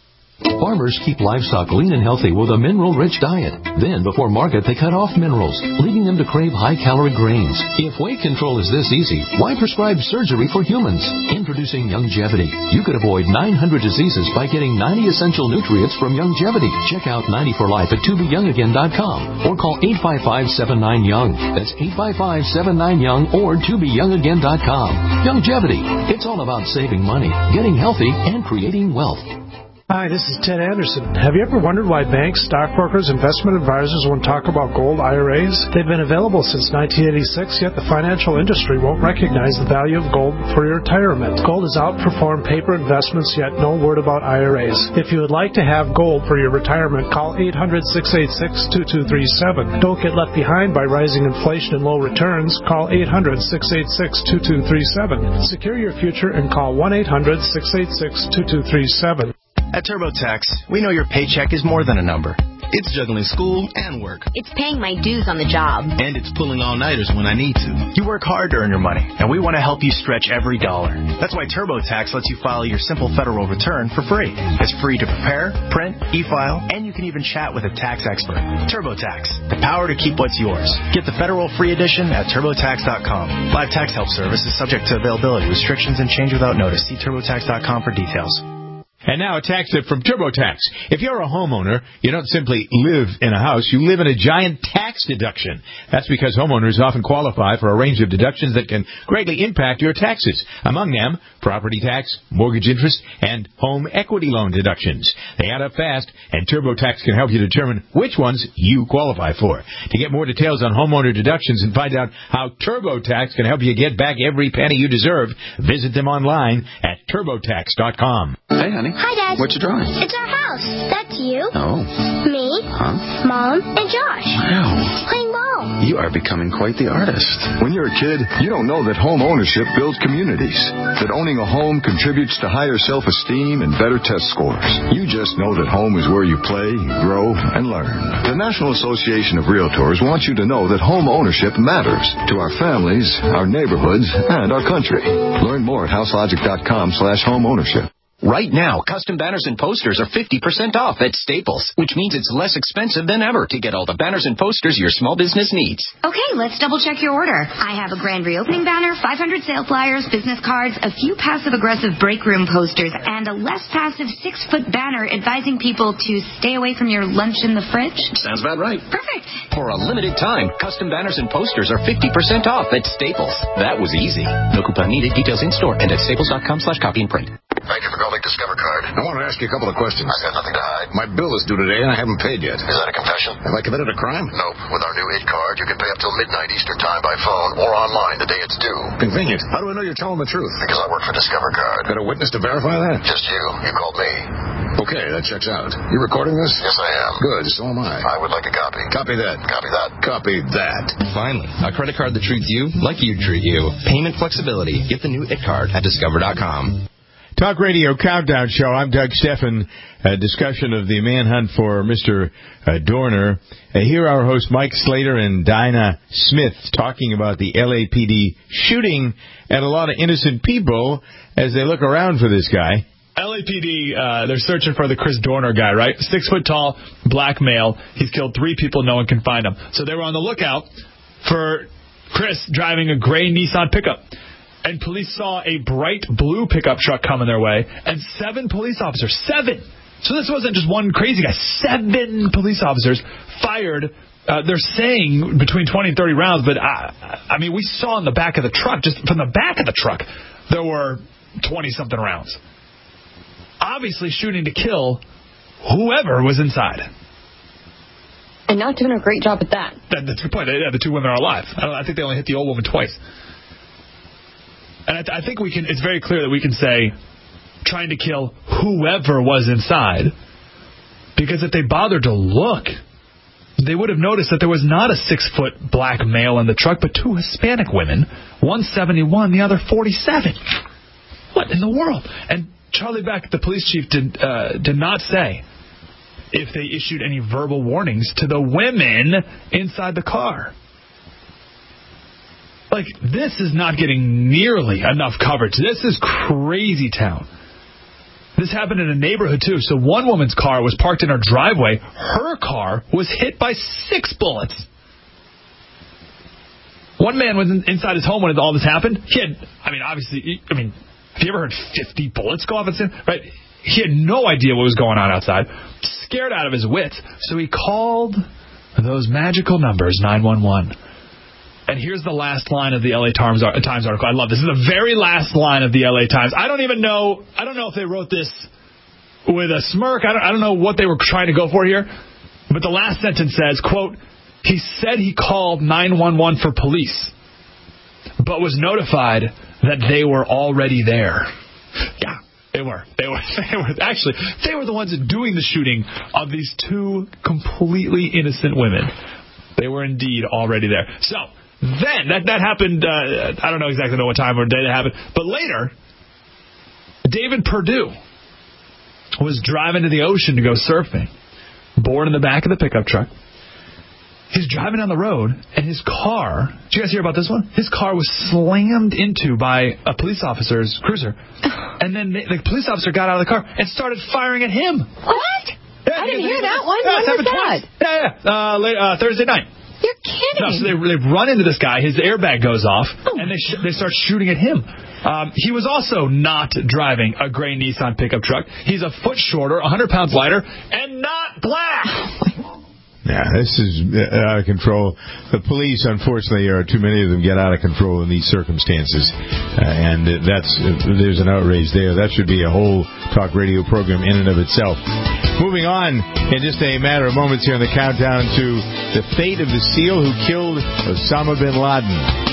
Farmers keep livestock lean and healthy with a mineral-rich diet. Then, before market, they cut off minerals, leaving them to crave high-calorie grains. If weight control is this easy, why prescribe surgery for humans? Introducing Youngevity. You could avoid nine hundred diseases by getting ninety essential nutrients from Youngevity. Check out ninety for life at to be young again dot com or call eight five five, seven nine, young. That's eight five five, seven nine, young or to be young again dot com. Youngevity. It's all about saving money, getting healthy, and creating wealth. Hi, this is Ted Anderson. Have you ever wondered why banks, stockbrokers, investment advisors won't talk about gold I R As? They've been available since nineteen eighty-six, yet the financial industry won't recognize the value of gold for your retirement. Gold has outperformed paper investments, yet no word about I R As. If you would like to have gold for your retirement, call eight hundred, six eight six, two two three seven. Don't get left behind by rising inflation and low returns. Call eight hundred, six eight six, two two three seven. Secure your future and call one eight hundred, six eight six, two two three seven. At TurboTax, we know your paycheck is more than a number. It's juggling school and work. It's paying my dues on the job. And it's pulling all-nighters when I need to. You work hard to earn your money, and we want to help you stretch every dollar. That's why TurboTax lets you file your simple federal return for free. It's free to prepare, print, e-file, and you can even chat with a tax expert. TurboTax, the power to keep what's yours. Get the federal free edition at turbo tax dot com. Live tax help service is subject to availability, restrictions, and change without notice. See turbo tax dot com for details. And now a tax tip from TurboTax. If you're a homeowner, you don't simply live in a house, you live in a giant tax deduction. That's because homeowners often qualify for a range of deductions that can greatly impact your taxes. Among them, property tax, mortgage interest, and home equity loan deductions. They add up fast, and TurboTax can help you determine which ones you qualify for. To get more details on homeowner deductions and find out how TurboTax can help you get back every penny you deserve, visit them online at turbotax dot com. Hey, honey. Hi, Dad. What you drawing? It's our house. That's you. Oh. Me. Huh? Mom. And Josh. Wow. Playing ball. You are becoming quite the artist. When you're a kid, you don't know that home ownership builds communities, that owning a home contributes to higher self-esteem and better test scores. You just know that home is where you play, grow, and learn. The National Association of Realtors wants you to know that home ownership matters to our families, our neighborhoods, and our country. Learn more at houselogic dot com slash home ownership. Right now, custom banners and posters are fifty percent off at Staples, which means it's less expensive than ever to get all the banners and posters your small business needs. Okay, let's double check your order. I have a grand reopening banner, five hundred sale flyers, business cards, a few passive-aggressive break room posters, and a less passive six-foot banner advising people to stay away from your lunch in the fridge. Sounds about right. Perfect. For a limited time, custom banners and posters are fifty percent off at Staples. That was easy. No coupon needed. Details in store and at staples dot com slash copy and print. Thank you for calling Discover Card. I want to ask you a couple of questions. I've got nothing to hide. My bill is due today, and I haven't paid yet. Is that a confession? Have I committed a crime? Nope. With our new I T card, you can pay up till midnight Eastern Time by phone or online the day it's due. Convenient. How do I know you're telling the truth? Because I work for Discover Card. Got a witness to verify that? Just you. You called me. Okay, that checks out. You recording this? Yes, I am. Good, so am I. I would like a copy. Copy that. Copy that. Copy that. Finally, a credit card that treats you like you'd treat you. Payment flexibility. Get the new I T card at discover dot com. Talk Radio Countdown Show. I'm Doug Steffen. A discussion of the manhunt for Mister Uh, Dorner. Uh, here our hosts Mike Slater and Dinah Smith talking about the L A P D shooting at a lot of innocent people as they look around for this guy. L A P D, uh, they're searching for the Chris Dorner guy, right? Six foot tall, black male. He's killed three people. No one can find him. So they were on the lookout for Chris driving a gray Nissan pickup. And police saw a bright blue pickup truck coming their way, and seven police officers, seven. So this wasn't just one crazy guy. Seven police officers fired. Uh, they're saying between twenty and thirty rounds, but I, I mean, we saw in the back of the truck, just from the back of the truck, there were twenty-something rounds. Obviously shooting to kill whoever was inside. And not doing a great job at that. that that's a good point. Yeah, the two women are alive. I, don't, I think they only hit the old woman twice. And I, th- I think we can. It's very clear that we can say trying to kill whoever was inside, because if they bothered to look, they would have noticed that there was not a six-foot black male in the truck, but two Hispanic women, one seventy-one, the other forty-seven. What in the world? And Charlie Beck, the police chief, did uh, did not say if they issued any verbal warnings to the women inside the car. Like, this is not getting nearly enough coverage. This is crazy town. This happened in a neighborhood, too. So one woman's car was parked in her driveway. Her car was hit by six bullets. One man was in, inside his home when all this happened. He had, I mean, obviously, I mean, have you ever heard fifty bullets go off? Right? He had no idea what was going on outside. Scared out of his wits. So he called those magical numbers, nine one one. And here's the last line of the L A Times article. I love this. This is the very last line of the L A Times. I don't even know. I don't know if they wrote this with a smirk. I don't, I don't know what they were trying to go for here. But the last sentence says, quote, he said he called nine one one for police, but was notified that they were already there. Yeah, they were. They were. They were actually, they were the ones doing the shooting of these two completely innocent women. They were indeed already there. So, then, that, that happened, uh, I don't know exactly know what time or day that happened, but later, David Perdue was driving to the ocean to go surfing, bored in the back of the pickup truck. He's driving down the road, and his car, did you guys hear about this one? His car was slammed into by a police officer's cruiser, and then the, the police officer got out of the car and started firing at him. What? Yeah, I didn't hear that one. Yeah, When was that? Yeah, yeah, uh, late, uh, Thursday night. You're kidding. No, so they, they run into this guy. His airbag goes off, oh. and they sh- they start shooting at him. Um, he was also not driving a gray Nissan pickup truck. He's a foot shorter, one hundred pounds lighter, and not black. Yeah, this is out of control. The police, unfortunately, are too many of them get out of control in these circumstances, uh, and that's uh, there's an outrage there. That should be a whole talk radio program in and of itself. Moving on, in just a matter of moments here on the countdown to the fate of the SEAL who killed Osama bin Laden.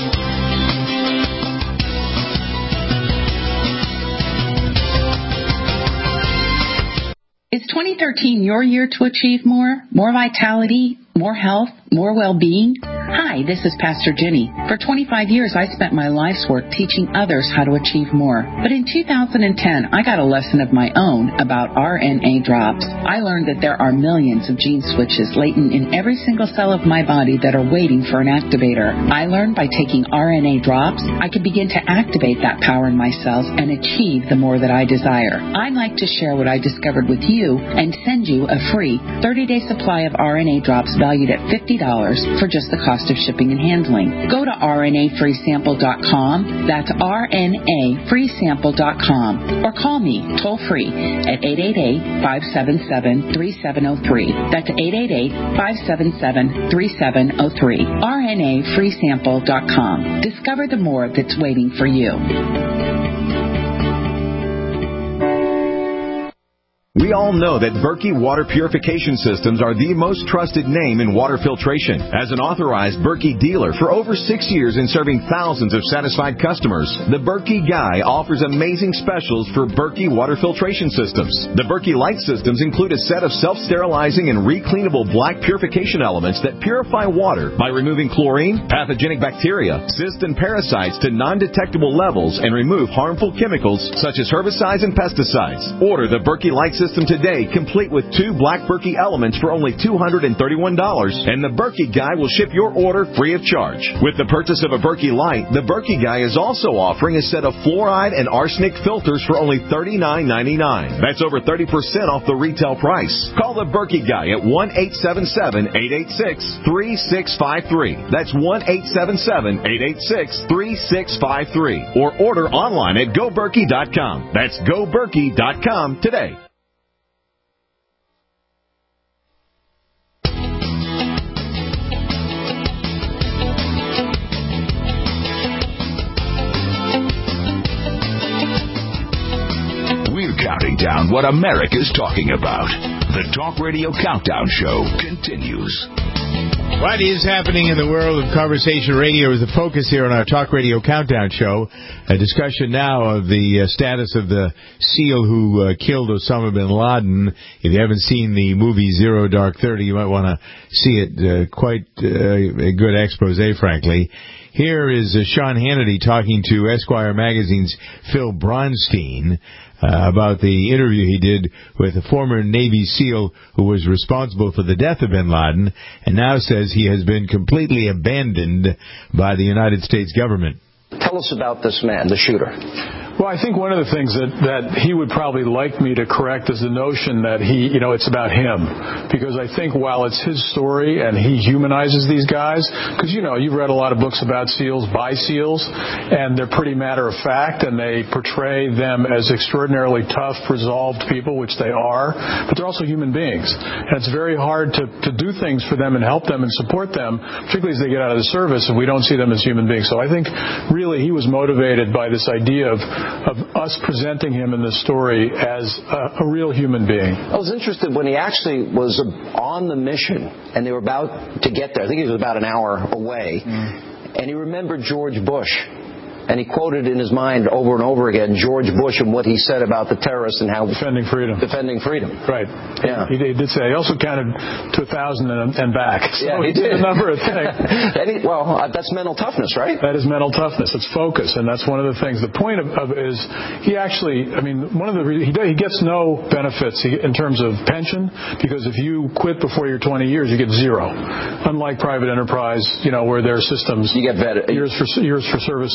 Is twenty thirteen your year to achieve more? More vitality? More health? More well-being? Hi, this is Pastor Jenny. For twenty-five years, I spent my life's work teaching others how to achieve more. But in two thousand ten, I got a lesson of my own about R N A drops. I learned that there are millions of gene switches latent in every single cell of my body that are waiting for an activator. I learned by taking R N A drops, I could begin to activate that power in my cells and achieve the more that I desire. I'd like to share what I discovered with you and send you a free thirty-day supply of R N A drops valued at fifty dollars for just the cost of shipping and handling. Go to R N A free sample dot com. That's R N A free sample dot com. Or call me toll free at eight eight eight, five seven seven, three seven zero three. That's eight eight eight, five seven seven, three seven zero three. R N A free sample dot com. Discover the more that's waiting for you. We all know that Berkey Water Purification Systems are the most trusted name in water filtration. As an authorized Berkey dealer for over six years and serving thousands of satisfied customers, the Berkey Guy offers amazing specials for Berkey Water Filtration Systems. The Berkey Light Systems include a set of self-sterilizing and recleanable black purification elements that purify water by removing chlorine, pathogenic bacteria, cysts, and parasites to non-detectable levels and remove harmful chemicals such as herbicides and pesticides. Order the Berkey Light System today, complete with two black Berkey elements for only two hundred thirty-one dollars, and the Berkey Guy will ship your order free of charge. With the purchase of a Berkey Light, the Berkey Guy is also offering a set of fluoride and arsenic filters for only thirty-nine ninety-nine. That's over thirty percent off the retail price. Call the Berkey Guy at one eight seven seven, eight eight six, three six five three. That's one eight seven seven, eight eight six, three six five three. Or order online at go berkey dot com. That's go berkey dot com today. Counting down what America's talking about. The Talk Radio Countdown Show continues. What is happening in the world of conversation radio is the focus here on our Talk Radio Countdown Show. A discussion now of the uh, status of the SEAL who uh, killed Osama bin Laden. If you haven't seen the movie Zero Dark Thirty, you might want to see it. Uh, quite uh, a good expose, frankly. Here is uh, Sean Hannity talking to Esquire Magazine's Phil Bronstein Uh, about the interview he did with a former Navy SEAL who was responsible for the death of bin Laden and now says he has been completely abandoned by the United States government. Tell us about this man, the shooter. Well, I think one of the things that, that he would probably like me to correct is the notion that he, you know, it's about him. Because I think while it's his story and he humanizes these guys, because, you know, you've read a lot of books about SEALs by SEALs, and they're pretty matter of fact, and they portray them as extraordinarily tough, resolved people, which they are, but they're also human beings. And it's very hard to, to do things for them and help them and support them, particularly as they get out of the service, and we don't see them as human beings. So I think really he was motivated by this idea of of us presenting him in this story as a, a real human being. I was interested when he actually was on the mission and they were about to get there. I think he was about an hour away. Mm. And he remembered George Bush. And he quoted in his mind over and over again George Bush and what he said about the terrorists and how... Defending freedom. Defending freedom. Right. Yeah. He, he did say. He also counted to a thousand and, and back. So yeah, he, he did did a number of things. and he, well, uh, that's mental toughness, right? That is mental toughness. It's focus. And that's one of the things. The point of, of is he actually... I mean, one of the... He, he gets no benefits in terms of pension because if you quit before you're twenty years, you get zero. Unlike private enterprise, you know, where there are systems... You get vetted. Years for, years for service... Uh,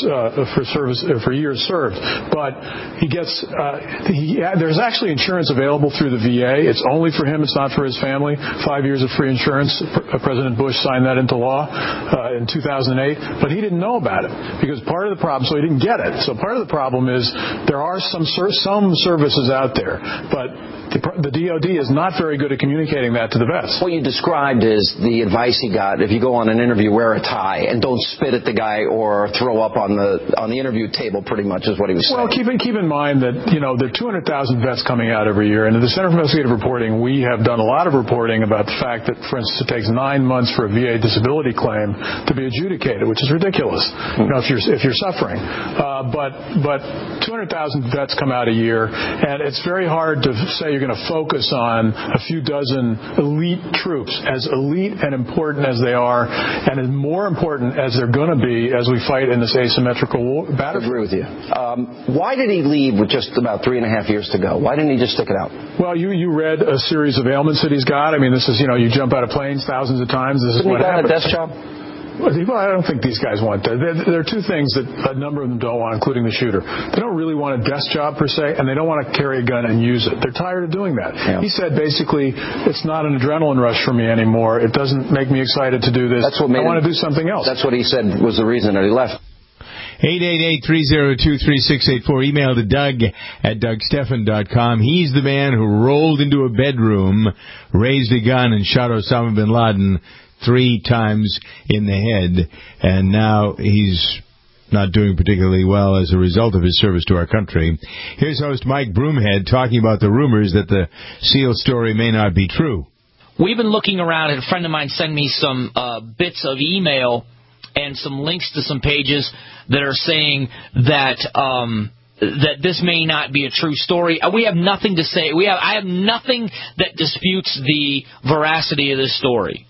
for service uh, for years served. But he gets uh, he, there's actually insurance available through the V A. It's only for him. It's not for his family. Five years of free insurance. President Bush signed that into law uh, in two thousand eight, but he didn't know about it because part of the problem, so he didn't get it. So part of the problem is there are some some services out there, but the, the D O D is not very good at communicating that to the vets. What you described is the advice he got. If you go on an interview, wear a tie and don't spit at the guy or throw up on the on the interview table. Pretty much is what he was saying. Well, keep in, keep in mind that you know there are two hundred thousand vets coming out every year, and at the Center for Investigative Reporting, we have done a lot of reporting about the fact that, for instance, it takes nine months for a V A disability claim to be adjudicated, which is ridiculous. You know, if you're if you're suffering, uh, but but two hundred thousand vets come out a year, and it's very hard to say you're going to focus on a few dozen elite troops, as elite and important as they are, and as more important as they're going to be as we fight in this asymmetrical war battle. I agree with you. Um, why did he leave with just about three and a half years to go? Why didn't he just stick it out? Well, you you read a series of ailments that he's got. I mean, this is you know you jump out of planes thousands of times. This is Didn't what he got happens. a desk job? Well, I don't think these guys want that. There, there are two things that a number of them don't want, including the shooter. They don't really want a desk job per se, and they don't want to carry a gun and use it. They're tired of doing that. Yeah. He said basically, it's not an adrenaline rush for me anymore. It doesn't make me excited to do this. That's what made I want him, to do something else. That's what he said was the reason that he left. eight eight eight, three oh two, three six eight four. Email to Doug at Doug Stephan dot com. He's the man who rolled into a bedroom, raised a gun, and shot Osama bin Laden three times in the head. And now he's not doing particularly well as a result of his service to our country. Here's host Mike Broomhead talking about the rumors that the SEAL story may not be true. We've been looking around, and a friend of mine sent me some uh, bits of email and some links to some pages that are saying that um, that this may not be a true story. We have nothing to say. We have I have nothing that disputes the veracity of this story.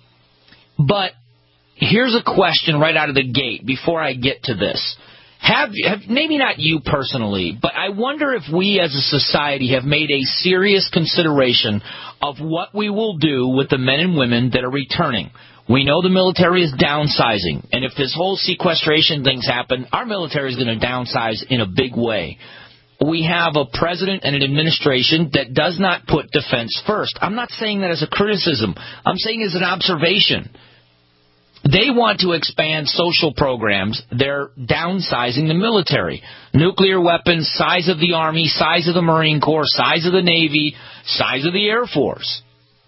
But here's a question right out of the gate before I get to this. Have, have maybe not you personally, but I wonder if we as a society have made a serious consideration of what we will do with the men and women that are returning. We know the military is downsizing, and if this whole sequestration things happen, our military is going to downsize in a big way. We have a president and an administration that does not put defense first. I'm not saying that as a criticism. I'm saying as an observation. They want to expand social programs. They're downsizing the military. Nuclear weapons, size of the Army, size of the Marine Corps, size of the Navy, size of the Air Force.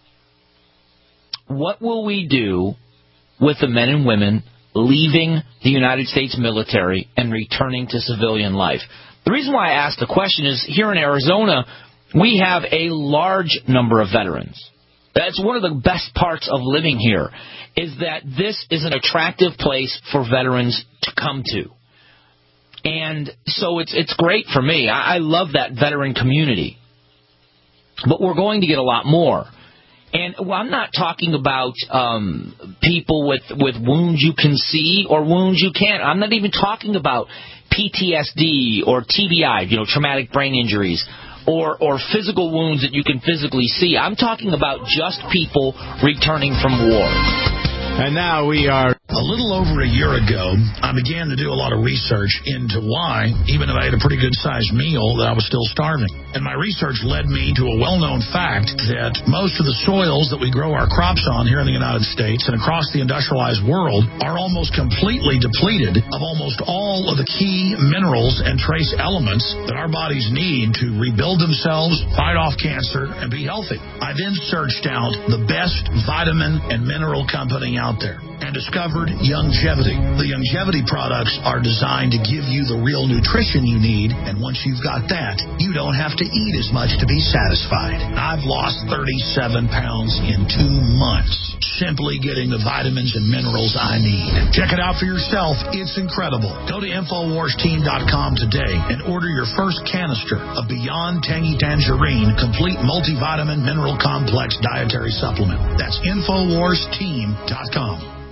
What will we do with the men and women leaving the United States military and returning to civilian life? The reason why I asked the question is here in Arizona, we have a large number of veterans. That's one of the best parts of living here, is that this is an attractive place for veterans to come to. And so it's it's great for me. I, I love that veteran community. But we're going to get a lot more. And well, I'm not talking about um, people with, with wounds you can see or wounds you can't. I'm not even talking about P T S D or T B I, you know, traumatic brain injuries, or or physical wounds that you can physically see. I'm talking about just people returning from war. And now we are... A little over a year ago, I began to do a lot of research into why, even if I had a pretty good-sized meal, that I was still starving. And my research led me to a well-known fact that most of the soils that we grow our crops on here in the United States and across the industrialized world are almost completely depleted of almost all of the key minerals and trace elements that our bodies need to rebuild themselves, fight off cancer, and be healthy. I then searched out the best vitamin and mineral company out there and discovered Youngevity. The Youngevity products are designed to give you the real nutrition you need, and once you've got that, you don't have to eat as much to be satisfied. I've lost thirty-seven pounds in two months simply getting the vitamins and minerals I need. Check it out for yourself. It's incredible. Go to Infowars Team dot com today and order your first canister of Beyond Tangy Tangerine Complete Multivitamin Mineral Complex Dietary Supplement. That's Infowars Team dot com.